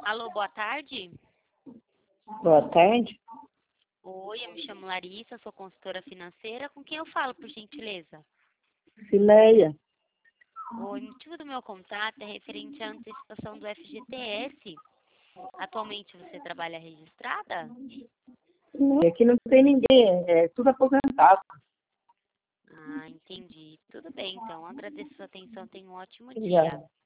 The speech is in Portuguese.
Alô, boa tarde. Boa tarde. Oi, eu me chamo Larissa, sou consultora financeira. Com quem eu falo, por gentileza? Cileia. O motivo do meu contato é referente à antecipação do FGTS. Atualmente você trabalha registrada? Aqui não tem ninguém, é tudo aposentado. Ah, entendi. Tudo bem, então. Agradeço a sua atenção. Tenha um ótimo dia. Obrigada.